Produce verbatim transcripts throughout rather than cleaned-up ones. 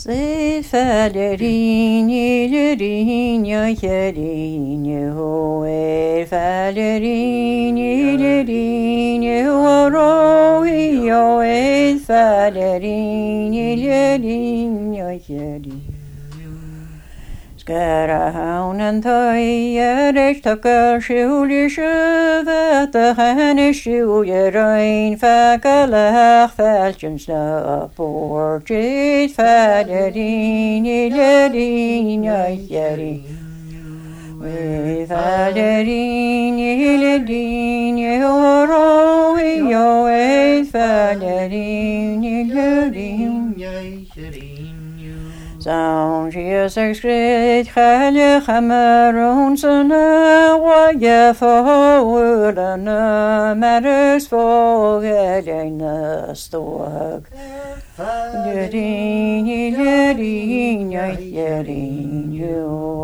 Se fallerini lerinia cherini hoe fallerini lerini oroi hoe fallerini lerinia cherini Skara haunen toi eres takkar sjuli sjövet henne sjuje rein fakalach falchen snap portrait fallerini lerinia cherini We fallerini lerinia oroi hoe fallerini lerinia cherini Zo'n Jesus Christ, Halle Hammer, Sona, Waya forward, matters for Helena Stork. Yerin, Yerin, Yerin, you,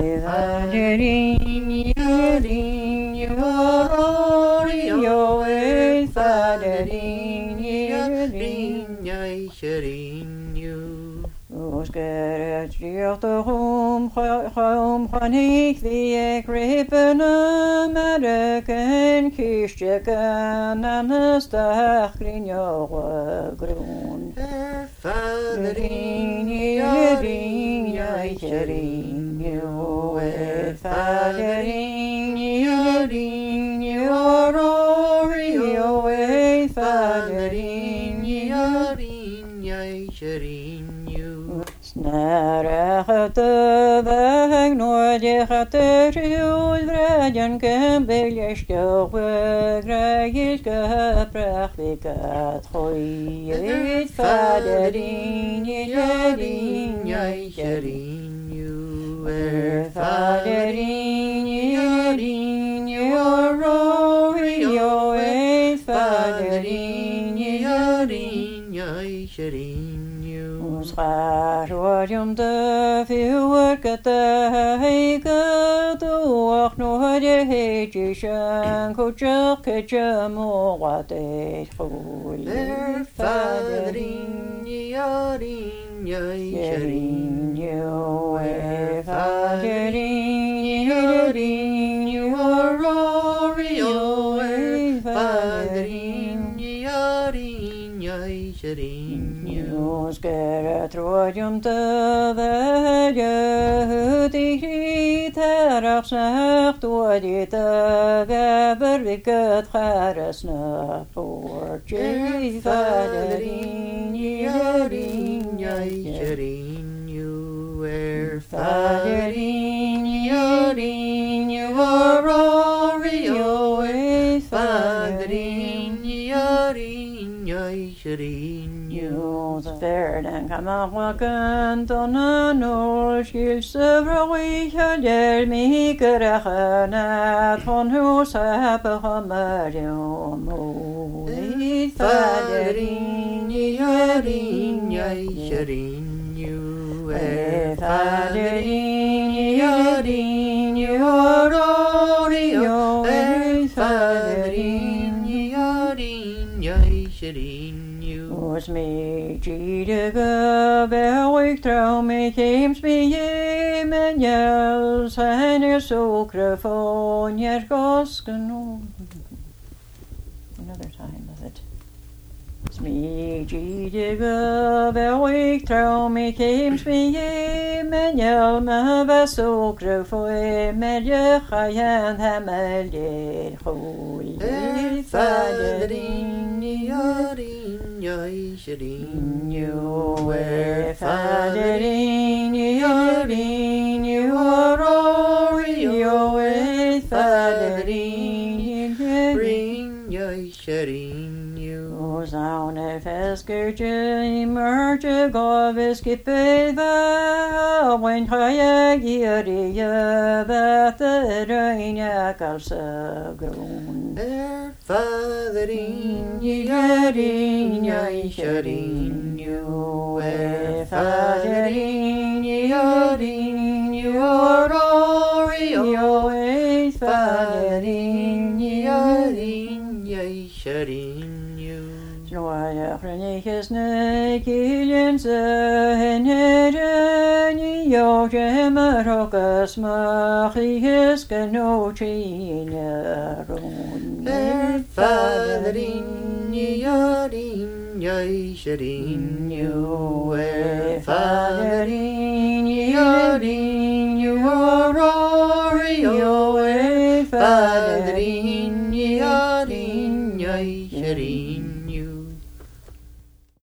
Yerin, Yerin, you are your way, Fallerin, Yerin, Yerin, you. Osgeret hom hom hanik vi gripen Amerikan kistjekan anastach grinjor grun Faderin yerin yerin yo Faderin yerin yorori yo Faderin yerin yerin Snara hatte väg nåde hatte sjud vrägen kembeljeska vägrejska prachvikat hojet faderin jerin jerin ju er faderin jerin jorori jo er faderin jerin jerin Schaar worden de vuurkete heiket och nog de heetjes koetjeketje moat het goed. Er faderin jarin jarin jo er faderin jarin jo rori jo er faderin jarin jarin Skara trojum te velje die griet heraf snacht door dit weber wiket gare snap poortje faderin jerin jerin you er faderin jerin you rori yo er faderin jerin jerin Ons verden kan man waken tonnen nor skilse vroi kjøller mikere hønet von hos heppe hammer jo moit faderin jerin jerin you er faderin jerin jorori jo er faderin jerin jerin Hos mig tidige berg trouw me keems me je men jels henne sokre von jer gosken Another time of it. Hos mig tidige berg trouw me keems me je men jel me va sokre von med je chayen hemel jer hol faderin jarin Jerin you er faderin jerin you rori yo er faderin jerin jerin you Zaune feskertje mertje gaves kippet va when haya giri vet reina kalsa grun er faderin jerin jerin you er faderin jerin you rori yo er faderin jerin jerin you Snoeje, grenetjes, nee, kiljen heneren jo gemerokas machiske no chineron. Er faderin yarin yaisharin you. Er faderin yarin you. Arorio. Er faderin